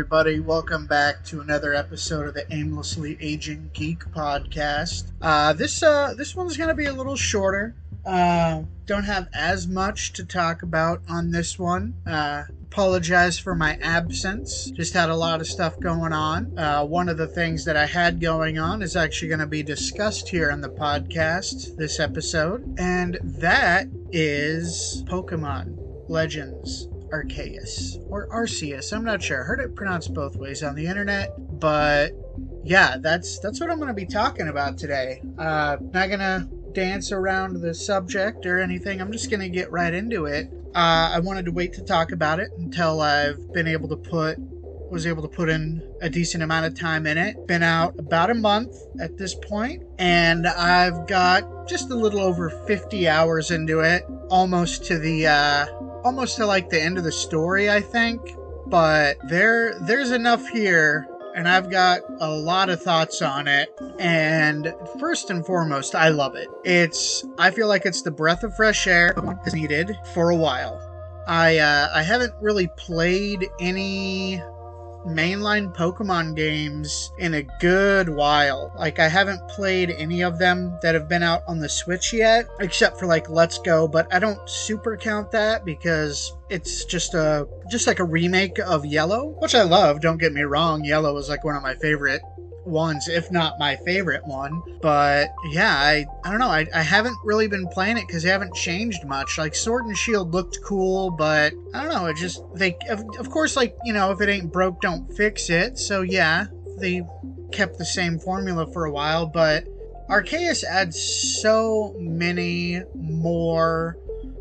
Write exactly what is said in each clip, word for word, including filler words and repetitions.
everybody. Welcome back to another episode of the Aimlessly Aging Geek podcast. Uh, this uh, this one's going to be a little shorter. Uh, don't have as much to talk about on this one. Uh, apologize for my absence. Just had a lot of stuff going on. Uh, one of the things that I had going on is actually going to be discussed here on the podcast this episode, and that is Pokemon Legends Arceus or Arceus. I'm not sure. I heard it pronounced both ways on the internet, but yeah, that's that's what I'm going to be talking about today. Uh, not going to dance around the subject or anything. I'm just going to get right into it. Uh, I wanted to wait to talk about it until I've been able to put was able to put in a decent amount of time in it. Been out about a month at this point, and I've got just a little over fifty hours into it, almost to the uh, almost to like the end of the story, I think. But there there's enough here, and I've got a lot of thoughts on it. And first and foremost, I love it. It's I feel like it's the breath of fresh air Pokemon has needed for a while. I uh, I haven't really played any mainline Pokemon games in a good while. Like, I haven't played any of them that have been out on the Switch yet, except for like Let's Go, but I don't super count that because it's just a just like a remake of Yellow, which I love, don't get me wrong. Yellow is like one of my favorite ones, if not my favorite one. But yeah, I, I don't know, I, I haven't really been playing it because they haven't changed much. Like, Sword and Shield looked cool, but I don't know, it just, they, of, of course, like, you know, if it ain't broke, don't fix it. So yeah, they kept the same formula for a while, but Arceus adds so many more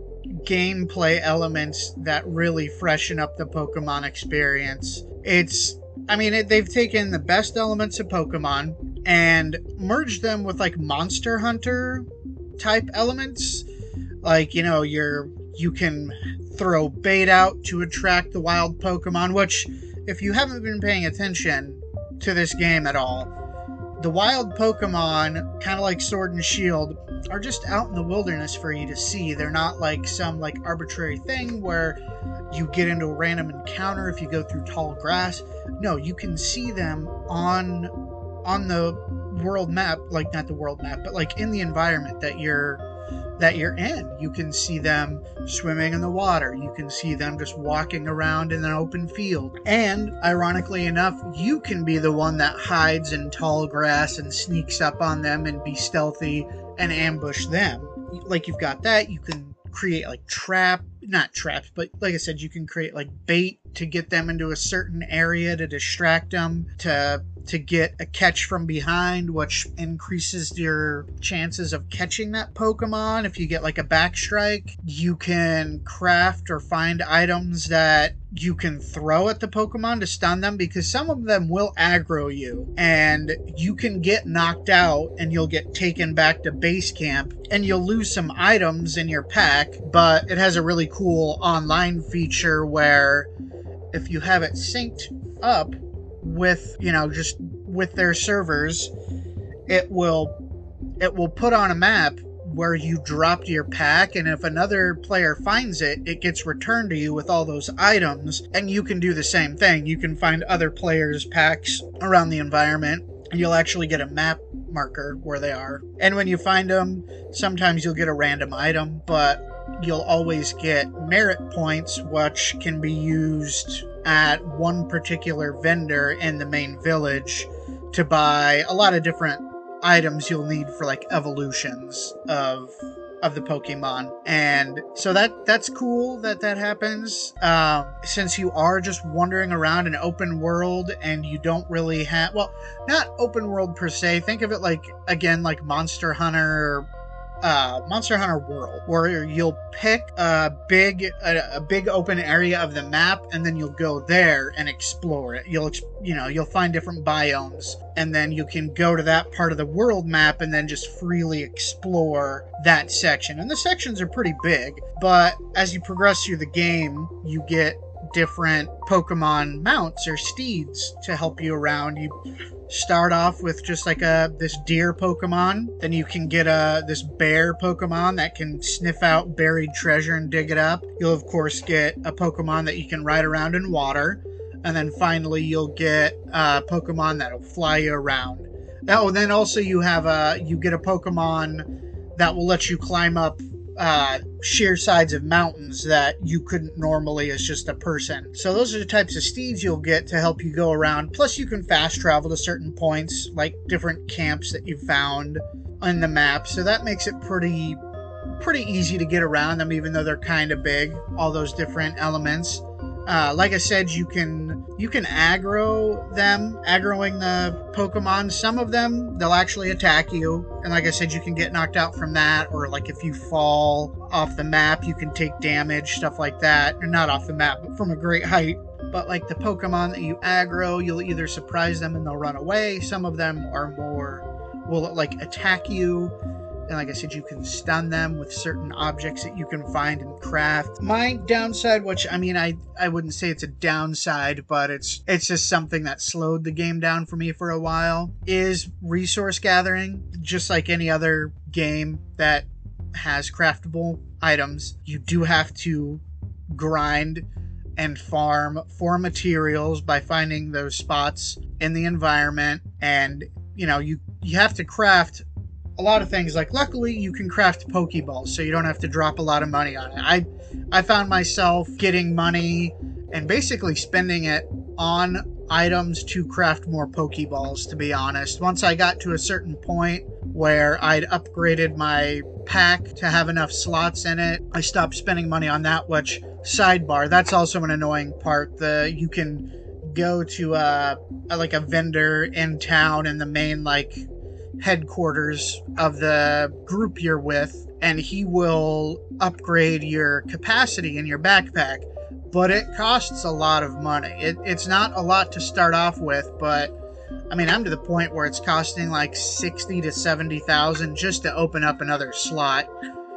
gameplay elements that really freshen up the Pokemon experience. It's I mean, it, they've taken the best elements of Pokemon and merged them with like Monster Hunter type elements. Like, you know, you're you can throw bait out to attract the wild Pokemon, which, if you haven't been paying attention to this game at all, the wild Pokemon, kind of like Sword and Shield, are just out in the wilderness for you to see. They're not like some like arbitrary thing where you get into a random encounter if you go through tall grass. No, you can see them on on the world map, like not the world map, but like in the environment that you're that you're in. You can see them swimming in the water. You can see them just walking around in an open field. And ironically enough, you can be the one that hides in tall grass and sneaks up on them and be stealthy and ambush them. Like, you've got that. You can create like trap, not traps, but like I said, you can create like bait to get them into a certain area to distract them, to to get a catch from behind, which increases your chances of catching that Pokemon. If you get like a back strike, you can craft or find items that you can throw at the Pokemon to stun them, because some of them will aggro you and you can get knocked out and you'll get taken back to base camp and you'll lose some items in your pack. But it has a really cool online feature where if you have it synced up with, you know, just with their servers, it will it will put on a map where you dropped your pack, and if another player finds it, it gets returned to you with all those items, and you can do the same thing. You can find other players' packs around the environment, and you'll actually get a map marker where they are. And when you find them, sometimes you'll get a random item, but you'll always get merit points, which can be used at one particular vendor in the main village to buy a lot of different items you'll need for like evolutions of of the Pokemon. And so that that's cool that that happens. Um, since you are just wandering around an open world and you don't really have, well, not open world per se. Think of it like, again, like Monster Hunter, uh, Monster Hunter World, where you'll pick a big, a, a big open area of the map, and then you'll go there and explore it. You'll, you know, you'll find different biomes, and then you can go to that part of the world map and then just freely explore that section. And the sections are pretty big, but as you progress through the game, you get different Pokemon mounts or steeds to help you around. You start off with just like a this deer Pokemon, then you can get a this bear Pokemon that can sniff out buried treasure and dig it up. You'll of course get a Pokemon that you can ride around in water, And then finally you'll get uh, Pokemon that'll fly you around. Oh, and then also you have a you get a Pokemon that will let you climb up uh, sheer sides of mountains that you couldn't normally as just a person. So those are the types of steeds you'll get to help you go around. Plus you can fast travel to certain points, like different camps that you found on the map. So that makes it pretty pretty easy to get around them, even though they're kind of big, all those different elements. Uh, like I said, you can you can aggro them, aggroing the Pokemon. Some of them, they'll actually attack you. And like I said, you can get knocked out from that. Or like if you fall off the map, you can take damage, stuff like that. Or not off the map, but from a great height. But like the Pokemon that you aggro, you'll either surprise them and they'll run away. Some of them are more, will like attack you. And like I said, you can stun them with certain objects that you can find and craft. My downside, which I mean, I, I wouldn't say it's a downside, but it's it's just something that slowed the game down for me for a while, is resource gathering. Just like any other game that has craftable items, you do have to grind and farm for materials by finding those spots in the environment. And, you know, you, you have to craft a lot of things. Like, luckily you can craft Pokeballs, so you don't have to drop a lot of money on it. I I found myself getting money and basically spending it on items to craft more Pokeballs, to be honest. Once I got to a certain point where I'd upgraded my pack to have enough slots in it, I stopped spending money on that, which, sidebar, that's also an annoying part. The you can go to uh, a like a vendor in town in the main, like, headquarters of the group you're with, and he will upgrade your capacity in your backpack, but it costs a lot of money. It, it's not a lot to start off with, but I mean, I'm to the point where it's costing like sixty to seventy thousand just to open up another slot.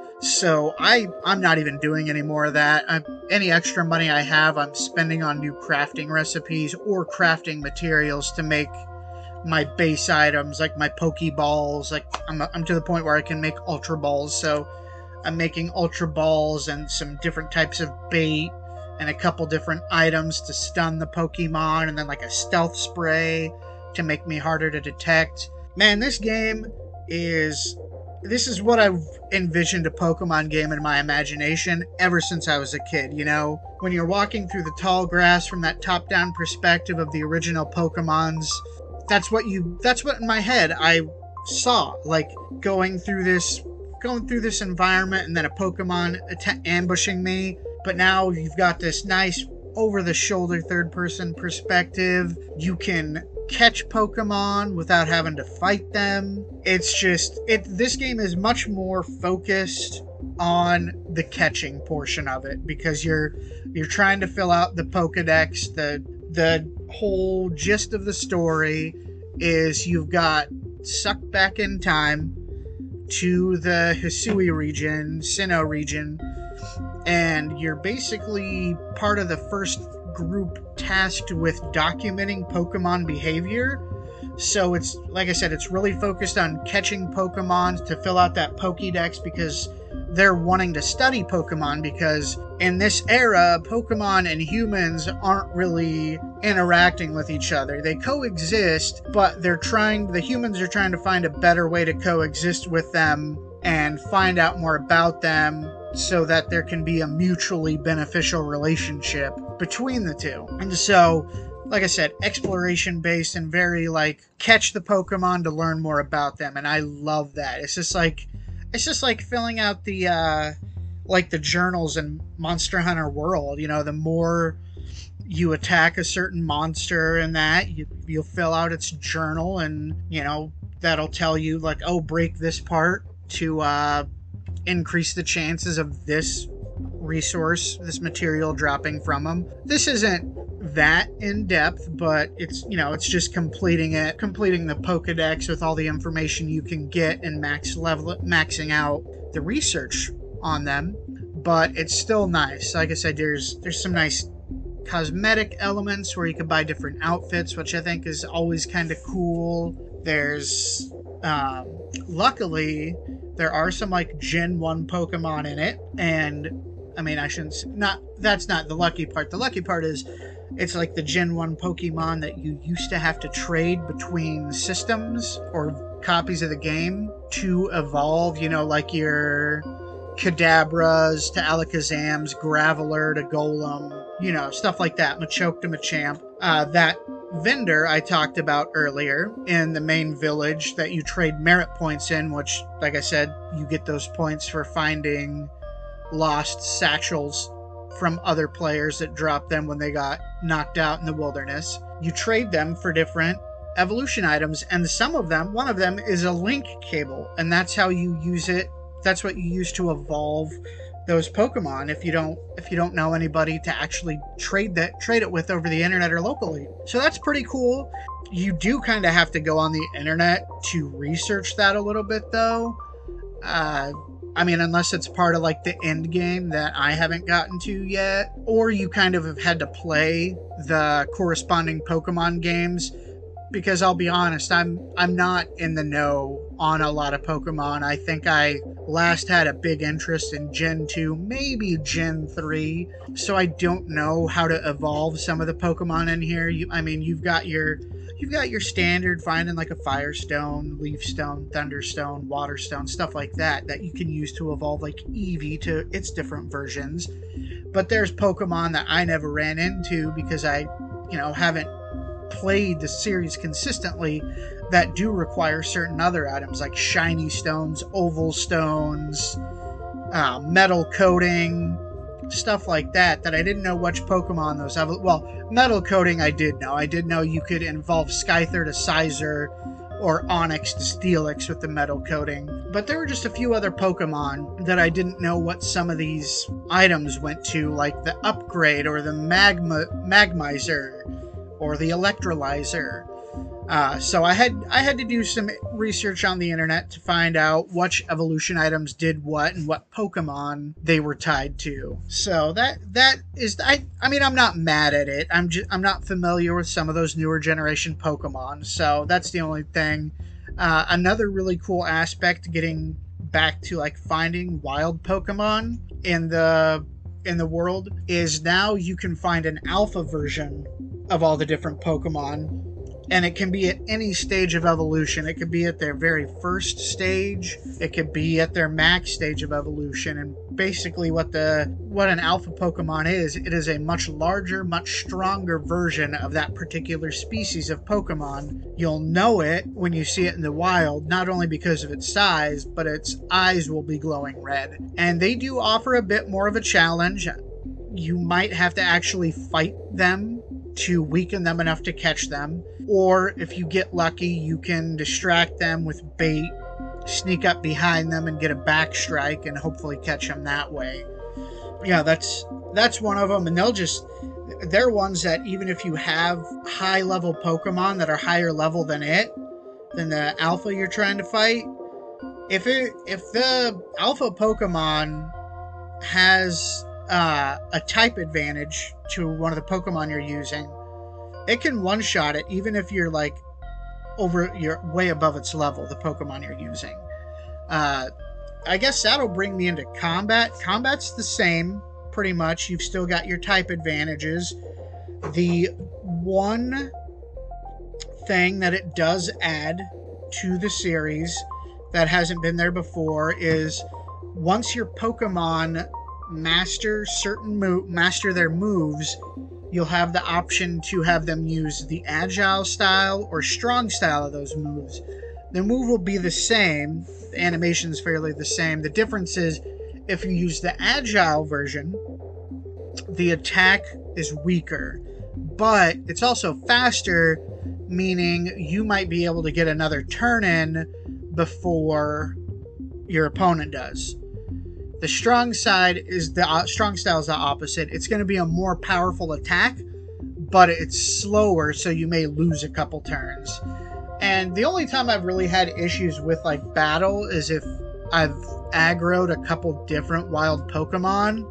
So I I'm not even doing any more of that. I'm, any extra money I have, I'm spending on new crafting recipes or crafting materials to make my base items, like my Pokeballs. Like, I'm, I'm to the point where I can make Ultra Balls, so I'm making Ultra Balls and some different types of bait and a couple different items to stun the Pokemon, and then like a stealth spray to make me harder to detect. Man, this game is... This is what I've envisioned a Pokemon game in my imagination ever since I was a kid, you know? When you're walking through the tall grass from that top-down perspective of the original Pokemons, that's what you, that's what in my head I saw, like going through this, going through this environment and then a Pokemon att- ambushing me. But now you've got this nice over-the-shoulder third-person perspective. You can catch Pokemon without having to fight them. It's just, it. This game is much more focused on the catching portion of it, because you're you're trying to fill out the Pokedex. The the whole gist of the story is you've got sucked back in time to the Hisui region, Sinnoh region, and you're basically part of the first group tasked with documenting Pokemon behavior. So it's, like I said, it's really focused on catching Pokemon to fill out that Pokédex, because they're wanting to study Pokemon, because in this era, Pokemon and humans aren't really interacting with each other. They coexist, but they're trying, the humans are trying to find a better way to coexist with them and find out more about them, so that there can be a mutually beneficial relationship between the two. And so, like I said, exploration based and very like catch the Pokemon to learn more about them, and I love that. It's just like it's just like filling out the uh like the journals in Monster Hunter World. You know, the more you attack a certain monster and that, you you'll fill out its journal, and you know, that'll tell you like, oh, break this part to uh increase the chances of this resource, this material dropping from them. This isn't that in depth, but it's, you know, it's just completing it, completing the Pokedex with all the information you can get and max level, maxing out the research on them. But it's still nice. Like I said, there's there's some nice cosmetic elements where you can buy different outfits, which I think is always kind of cool. There's um, luckily there are some like Gen one Pokemon in it, and I mean, I shouldn't not that's not the lucky part. The lucky part is It's like the Gen one Pokemon that you used to have to trade between systems or copies of the game to evolve, you know, like your Kadabras to Alakazams, Graveler to Golem, you know, stuff like that, Machoke to Machamp. Uh, that vendor I talked about earlier in the main village that you trade merit points in, which, like I said, you get those points for finding lost satchels from other players that dropped them when they got knocked out in the wilderness. You trade them for different evolution items, and some of them, one of them is a link cable, and that's how you use it. That's what you use to evolve those Pokemon if you don't if you don't know anybody to actually trade that trade it with over the internet or locally. So that's pretty cool. You do kind of have to go on the internet to research that a little bit, though. Uh, I mean, unless it's part of like the end game that I haven't gotten to yet, or you kind of have had to play the corresponding Pokemon games. Because I'll be honest, I'm I'm not in the know on a lot of Pokemon. I think I last had a big interest in Gen two, maybe Gen three. So I don't know how to evolve some of the Pokemon in here. You, I mean, you've got your you've got your standard finding like a Firestone, Leafstone, Thunderstone, Waterstone, stuff like that that you can use to evolve like Eevee to its different versions. But there's Pokemon that I never ran into because I, you know, haven't played the series consistently that do require certain other items like shiny stones, oval stones, uh, metal coating, stuff like that that I didn't know which Pokemon those have. Well, metal coating I did know. I did know you could involve Skyther to Sizer or Onyx to Steelix with the metal coating. But there were just a few other Pokemon that I didn't know what some of these items went to, like the Upgrade or the Magma Magmizer or the Electrolyzer. Uh, so I had I had to do some research on the internet to find out which evolution items did what and what Pokemon they were tied to. So that that is I I mean I'm not mad at it. I'm just I'm not familiar with some of those newer generation Pokemon. So that's the only thing. Uh, another really cool aspect, getting back to like finding wild Pokemon in the in the world, is now you can find an alpha version of all the different Pokemon, and it can be at any stage of evolution. It could be at their very first stage, it could be at their max stage of evolution. And basically what the what an alpha Pokemon is, it is a much larger, much stronger version of that particular species of Pokemon. You'll know it when you see it in the wild, not only because of its size, but its eyes will be glowing red. And they do offer a bit more of a challenge. You might have to actually fight them to weaken them enough to catch them, or if you get lucky, you can distract them with bait, sneak up behind them and get a back strike and hopefully catch them that way. Yeah, that's that's one of them, and they'll just they're ones that even if you have high level Pokemon that are higher level than it, than the alpha you're trying to fight, if it if the alpha Pokemon has Uh, a type advantage to one of the Pokemon you're using, it can one-shot it even if you're like over, you're way above its level, the Pokemon you're using. Uh, I guess that'll bring me into combat. Combat's the same, pretty much. You've still got your type advantages. The one thing that it does add to the series that hasn't been there before is once your Pokemon master certain move master their moves, you'll have the option to have them use the agile style or strong style of those moves. The move will be the same, the animation's fairly the same. The difference is if you use the agile version, the attack is weaker, but it's also faster, meaning you might be able to get another turn in before your opponent does. The strong side is the uh, strong style is the opposite. It's going to be a more powerful attack, but it's slower, so you may lose a couple turns. And the only time I've really had issues with like battle is if I've aggroed a couple different wild Pokemon,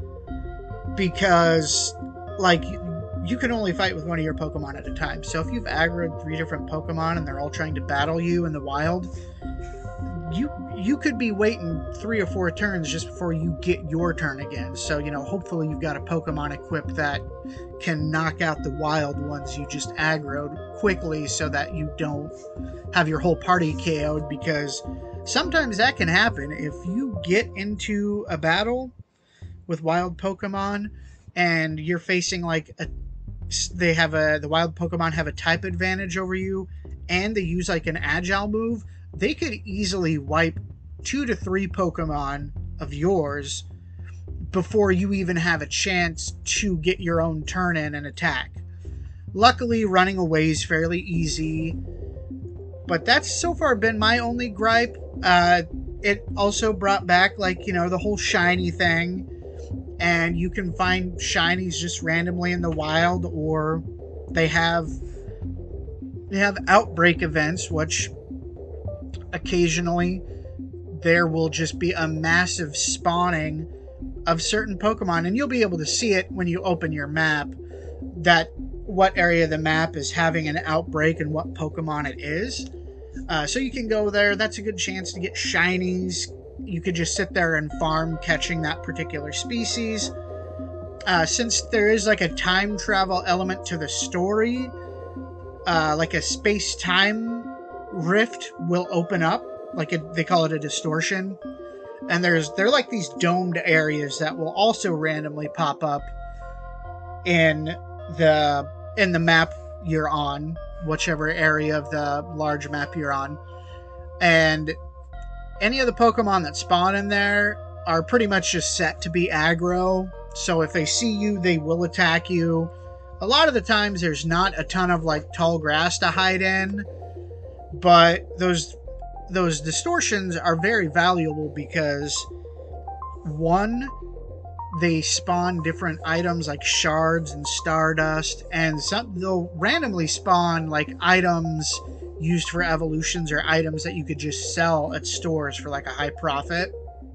because like you can only fight with one of your Pokemon at a time. So if you've aggroed three different Pokemon and they're all trying to battle you in the wild, you you could be waiting three or four turns just before you get your turn again. So, you know, hopefully you've got a Pokemon equipped that can knock out the wild ones you just aggroed quickly so that you don't have your whole party K O'd, because sometimes that can happen. If you get into a battle with wild Pokemon and you're facing like a they have a the wild Pokemon have a type advantage over you and they use like an agile move, they could easily wipe two to three Pokemon of yours before you even have a chance to get your own turn in and attack. Luckily, running away is fairly easy, but that's so far been my only gripe. Uh, it also brought back, like, you know, the whole shiny thing, and you can find shinies just randomly in the wild, or they have they have outbreak events, which occasionally there will just be a massive spawning of certain Pokemon, and you'll be able to see it when you open your map, that what area of the map is having an outbreak and what Pokemon it is. Uh, so you can go there. That's a good chance to get shinies. You could just sit there and farm catching that particular species. Uh, since there is like a time travel element to the story, uh, like a space-time rift will open up. Like a, they call it a distortion. And there's they're like these domed areas that will also randomly pop up in the in the map you're on, whichever area of the large map you're on. And any of the Pokemon that spawn in there are pretty much just set to be aggro. So if they see you, they will attack you. A lot of the times there's not a ton of like tall grass to hide in, but those those distortions are very valuable because, one, they spawn different items like shards and stardust, and some they'll randomly spawn like items used for evolutions or items that you could just sell at stores for like a high profit.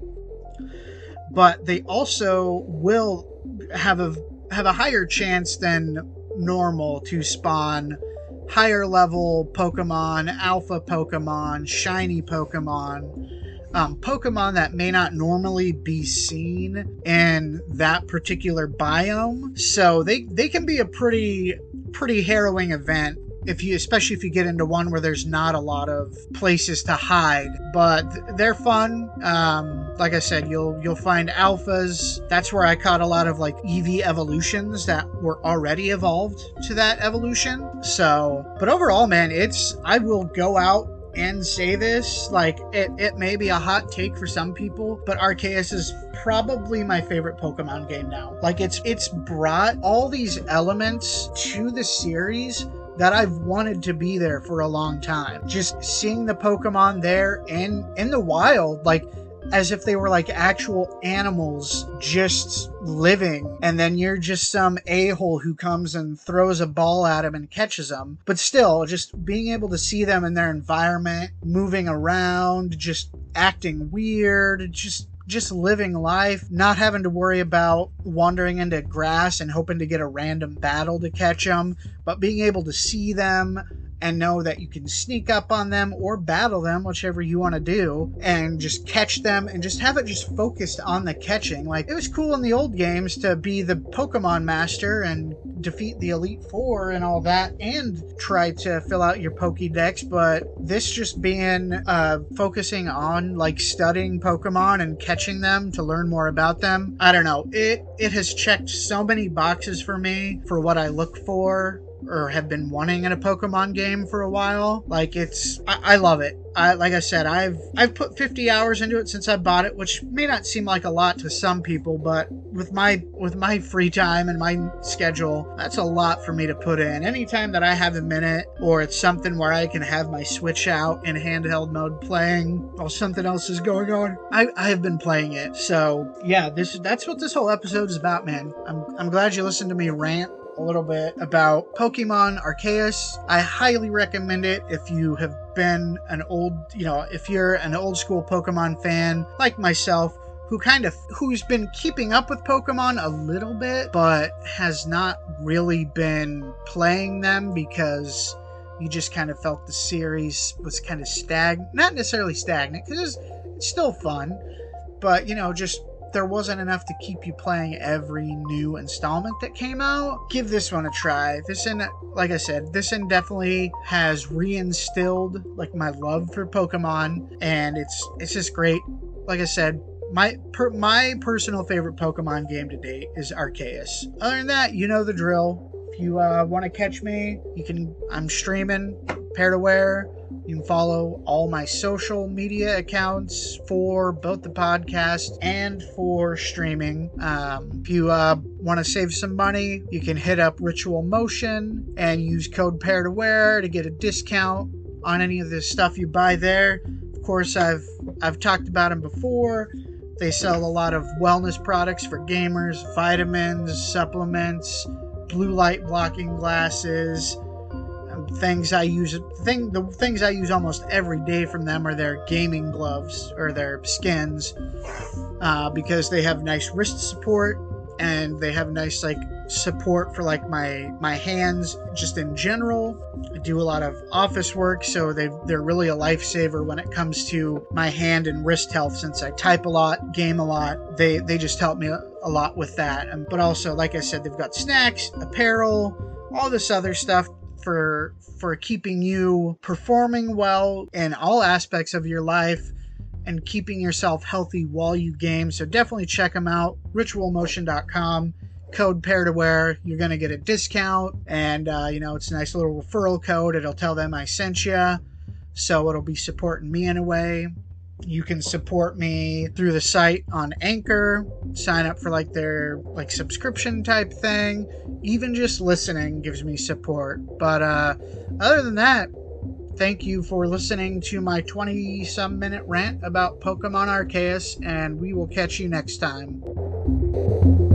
But they also will have a have a higher chance than normal to spawn higher level Pokemon, alpha Pokemon, shiny Pokemon, um, Pokemon that may not normally be seen in that particular biome. So they, they can be a pretty pretty harrowing event, if you, especially if you get into one where there's not a lot of places to hide. But they're fun. Um, like I said, you'll you'll find alphas. That's where I caught a lot of like E V evolutions that were already evolved to that evolution. So, but overall, man, it's I will go out and say this, like, it, it may be a hot take for some people, but Arceus is probably my favorite Pokemon game now. Like, it's it's brought all these elements to the series that I've wanted to be there for a long time. Just seeing the Pokemon there and in the wild, like, as if they were like actual animals just living, and then you're just some a-hole who comes and throws a ball at them and catches them. But still, just being able to see them in their environment, moving around, just acting weird, just just living life, not having to worry about wandering into grass and hoping to get a random battle to catch them, but being able to see them and know that you can sneak up on them or battle them, whichever you want to do, and just catch them and just have it just focused on the catching. Like, it was cool in the old games to be the Pokemon master and defeat the Elite Four and all that and try to fill out your Pokédex, but this just being uh, focusing on like studying Pokemon and catching them to learn more about them. I don't know. It, it has checked so many boxes for me for what I look for or have been wanting in a Pokemon game for a while. Like, it's I, I love it. I like I said, I've I've put fifty hours into it since I bought it, which may not seem like a lot to some people, but with my with my free time and my schedule, that's a lot for me to put in. Anytime that I have a minute, or it's something where I can have my Switch out in handheld mode playing while something else is going on, I, I have been playing it. So yeah, this that's what this whole episode is about, man. I'm I'm glad you listened to me rant a little bit about Pokemon Arceus. I highly recommend it if you have been an old, you know, if you're an old school Pokemon fan like myself, who kind of, who's been keeping up with Pokemon a little bit, but has not really been playing them because you just kind of felt the series was kind of stagnant, not necessarily stagnant, because it's still fun, but, you know, just there wasn't enough to keep you playing every new installment that came out, give this one a try. This one, like I said, this one definitely has reinstilled like my love for Pokemon, and it's it's just great. Like I said, my per, my personal favorite Pokemon game to date is Arceus. Other than that, you know the drill. If you uh, want to catch me, you can. I'm streaming Pair-to-Wear. You can follow all my social media accounts for both the podcast and for streaming. Um, if you uh, want to save some money, you can hit up Ritual Motion and use code Pair-to-Wear to get a discount on any of the stuff you buy there. Of course, I've I've talked about them before. They sell a lot of wellness products for gamers, vitamins, supplements, blue light blocking glasses. Things I use, thing the things I use almost every day from them are their gaming gloves or their skins, uh, because they have nice wrist support and they have nice like support for like my my hands just in general. I do a lot of office work, so they they're really a lifesaver when it comes to my hand and wrist health. Since I type a lot, game a lot, they they just help me a lot with that. And, but also, like I said, they've got snacks, apparel, all this other stuff for for keeping you performing well in all aspects of your life and keeping yourself healthy while you game. So definitely check them out. ritual motion dot com, code Pair-to-Wear. You're going to get a discount, and uh, you know, it's a nice little referral code. It'll tell them I sent you, so it'll be supporting me in a way. You can support me through the site on Anchor, sign up for like their like subscription type thing. Even just listening gives me support. But uh, other than that, thank you for listening to my twenty some minute rant about Pokemon Arceus, and we will catch you next time.